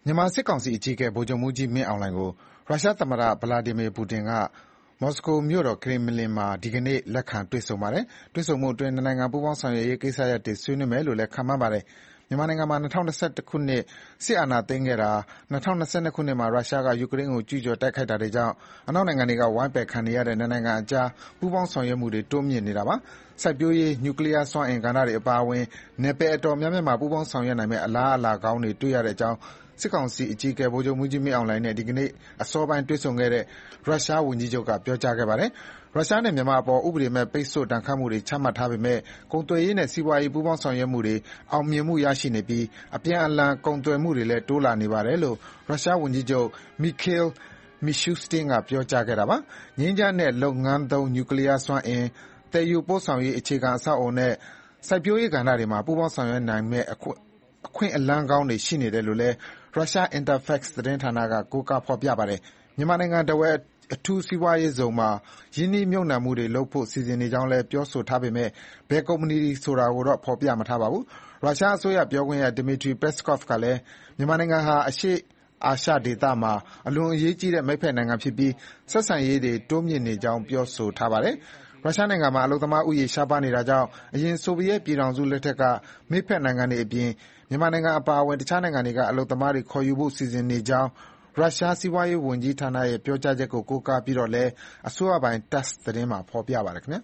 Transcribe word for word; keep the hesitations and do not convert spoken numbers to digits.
မြန်မာစစ်ကောင်စီအကြီးအကဲဗိုလ်ချုပ်မှူးကြီးမင်းအောင်လှိုင်ကိုရုရှားသမ္မတဗလာဒီမီပူတင်ကမော်စကိုမြို့တော်ကရင်မလင်မှာဒီကနေ့လက်ခံတွေ့ဆုံပါတယ်။တွေ့ဆုံမှုအတွင်းနှစ်နိုင်ငံပူးပေါင်းဆောင်ရွက်ရေးကိစ္စရပ်တွေဆွေးနွေးမယ်လို့လည်းခန့်မှန်းပါတယ်။မြန်မာနိုင်ငံမှာ၂၀၂၁ခုနှစ်စစ်အာဏာသိမ်းခဲ့တာ၂၀၂၂ခုနှစ်မှာရုရှားကယူကရိန်းကိုကျူးကျော်တိုက်ခိုက်တာတွေကြောင့်အနောက်နိုင်ငံတွေကဝိုင်းပယ်ခံနေရတဲ့နှစ်နိုင်ငံအကြားပူးပေါင်းဆောင်ရွက်မှုတွေတိုးမြှင့်နေတာပါ။စိုက်ပျိုးရေး၊နျူကလီးယားစွမ်းအင်ကဏ္ဍတွေအပါအဝင်နယ်ပယ်အတော်များများမှာပူးပေါင်းဆောင်ရွက်နိုင်မယ့်အလားအလာကောင်းတွေတွေ့ရတဲ့အကြောင်းစစ်ကောင်စီအကြီးအကဲဗိုလ်ချုပ်မှူးကြီးမင်းအောင်လှိုင်နဲ့ဒီကနေ့အစောပိုင်းတွေ့ဆုံခဲ့တဲ့ရုရှားဝန်ကြီးချုပ်ကပြောကြားခဲ့ပါတယ်။ရုရှားနဲ့မြန်မာအပေါ်ဥပဒေမဲ့ပိတ်ဆို့ဒဏ်ခတ်မှုတွေချမှတ်ထားပေမဲ့ကုန်သွယ်ရေးနဲ့စီးပွားရေးပူးပေါင်းဆောင်ရွက်မှုတွေအောင်မြင်မှုရရှိနေပြီးအပြန်အလှန်ကုန်သွယ်မှုတွေလည်းတိုးလာနေပါတယ်လို့ရုရှားဝန်ကြီးချုပ် Mikhail Mishustin ကပြောကြားခဲ့တာပါ။ငြိမ်းချမ်းတဲ့လုပ်ငန်းသုံးနျူကလီးယားစွမ်းအင်၊သယ်ယူပို့ဆောင်ရေးအခြေခံအဆောက်အအုံနဲ့စိုက်ပျိုးရေးကဏ္ဍတွေမှာပူးပေါင်းဆောင်ရွက်နိုင်မယ့်အခွင့်အလမ်းကောင်းတွေရှိနေတယ်လို့လည်းရုရှား Interfax သတင်းဌာနကကိုးကားဖော်ပြပါတယ်။မြန်မာနိုင်ငံထားဝယ်အထူးစီးပွားရေးဇုံမှာရင်းနှီးမြှုပ်နှံမှုတွေလုပ်ဖို့စီစဉ်နေကြောင်းလည်းပြောဆိုထားပေမဲ့ဘယ်ကုမ္ပဏီဆိုတာကိုတော့ဖော်ပြမထားပါဘူး။ရုရှားအစိုးရပြောခွင့်ရ Dmitry Peskov ကလည်းမြန်မာနိုင်ငံဟာအရှေ့အာရှဒေသမှာအလွန်အရေးကြီးတဲ့မိတ်ဖက်နိုင်ငံဖြစ်ပြီးဆက်ဆံရေးတွေတိုးမြှင့်နေကြောင်းပြောဆိုထားပါတယ်။ရုရှားနိုင်ငံမှာအလုပ်သမားဦးရေရှားပါးနေတာကြောင့်အရင်ဆိုဗီယက်ပြည်ထောင်စုလက်ထက်ကမိတ်ဖက်နိုင်ငံတွေအပြင်မြန်မာနိုင်ငံအပါအဝင်တခြားနိုင်ငံတွေကအလုပ်သမားတွေခေါ်ယူဖို့စီစဉ်နေကြောင်းရုရှားစီးပွားရေးဝန်ကြီးဌာနရဲ့ပြောကြားချက်ကိုကိုးကားပြီးတော့လည်းအစိုးရပိုင် TASS သတင်းမှာဖော်ပြပါတယ်ခင်ဗျာ